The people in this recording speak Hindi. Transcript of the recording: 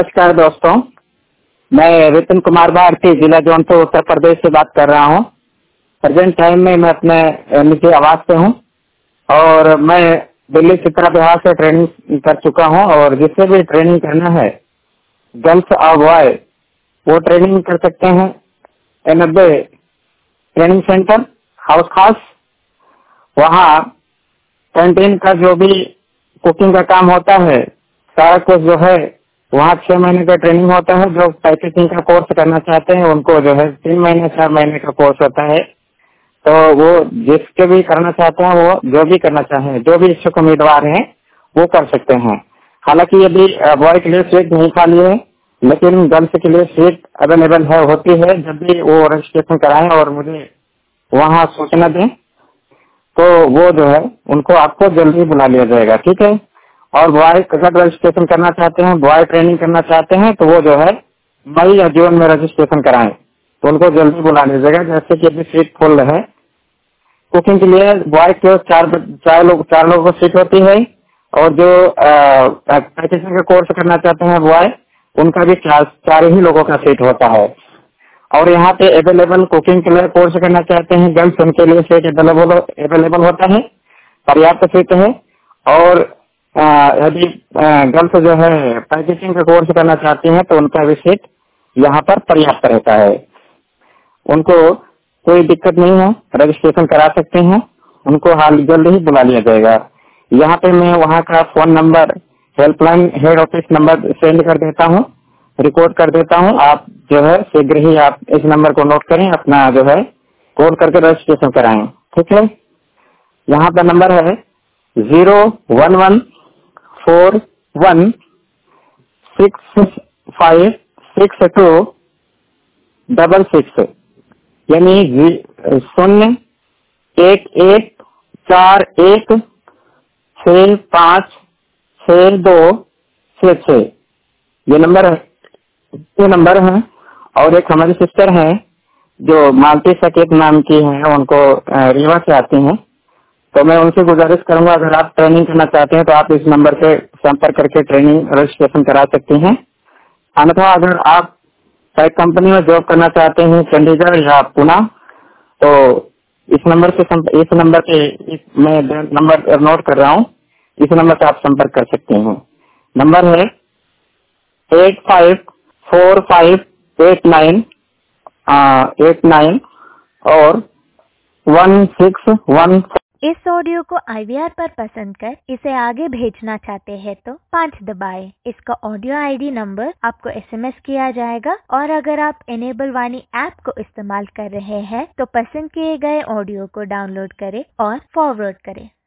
नमस्कार दोस्तों, मैं विपिन कुमार भारती जिला जौनपुर उत्तर प्रदेश से बात कर रहा हूँ। प्रेजेंट टाइम में मैं अपने निजी आवास पे हूँ और मैं दिल्ली चित्रा बिहार से ट्रेनिंग कर चुका हूँ और जिससे भी ट्रेनिंग करना है गर्ल्स और बॉय वो ट्रेनिंग कर सकते हैं। NB ट्रेनिंग सेंटर हाउस खास, वहाँ कैंटीन का जो भी कुकिंग का काम होता है सारा कुछ जो है वहाँ 6 महीने का ट्रेनिंग होता है। जो पैकेजिंग का कोर्स करना चाहते हैं उनको जो है 3 महीने 4 महीने का कोर्स होता है। तो वो जिसके भी करना चाहते हैं वो जो भी करना चाहें, जो भी इच्छुक उम्मीदवार हैं वो कर सकते हैं। हालांकि यदि बॉय के लिए सीट नहीं खाली है लेकिन गर्ल्स के लिए सीट अवेलेबल है होती है। जब भी वो रजिस्ट्रेशन कराएं और मुझे वहाँ सूचना दें तो वो जो है उनको आपको जल्दी बुला लिया जाएगा, ठीक है। और बॉय अगर रजिस्ट्रेशन करना चाहते हैं, बॉय ट्रेनिंग करना चाहते हैं तो वो जो है मई या जून में रजिस्ट्रेशन कराएं तो उनको जल्दी बुला लिया जाएगा। जैसे कि अभी सीट फुल है कुकिंग के लिए, बॉय के चार लोगों को सीट होती है और जो पैकेजिंग का कोर्स करना चाहते हैं बॉय उनका भी चार ही लोगों का सीट होता है। और यहाँ पे अवेलेबल कुकिंग के लिए कोर्स करना चाहते हैं गर्ल्स, उनके लिए सीट अवेलेबल होता है, पर्याप्त सीट है। और यदि गर्ल्स जो है पैकेजिंग का कोर्स करना चाहती हैं तो उनका भी सीट यहाँ पर पर्याप्त रहता है। उनको कोई दिक्कत नहीं है, रजिस्ट्रेशन करा सकते हैं, उनको हाल जल्द ही बुला लिया जाएगा। यहाँ पे मैं वहाँ का phone number, helpline, head office number send कर देता हूँ, रिकॉर्ड कर देता हूँ। आप जो है शीघ्र ही आप इस नंबर को नोट करें, अपना जो है कॉल करके रजिस्ट्रेशन कराएं, ठीक है। यहाँ का नंबर है 01141656266, यानी 01141656266, ये नंबर है। और एक हमारी सिस्टर है जो मालती सकेत नाम की है, उनको रीवा से आती हैं। तो मैं उनसे गुजारिश करूंगा अगर आप ट्रेनिंग करना चाहते हैं तो आप इस नंबर पे संपर्क करके ट्रेनिंग रजिस्ट्रेशन करा सकती हैं। अन्यथा अगर आप शायद कंपनी में जॉब करना चाहते हैं चंडीगढ़ या पुणे तो इस नंबर पे मैं नंबर नोट कर रहा हूँ, इस नंबर पे आप संपर्क कर सकते हैं। नंबर है 854589 और 1614। इस ऑडियो को IVR पर पसंद कर इसे आगे भेजना चाहते हैं तो 5 दबाएं। इसका ऑडियो ID नंबर आपको SMS किया जाएगा और अगर आप इनेबल वाणी ऐप को इस्तेमाल कर रहे हैं तो पसंद किए गए ऑडियो को डाउनलोड करें और फॉरवर्ड करें।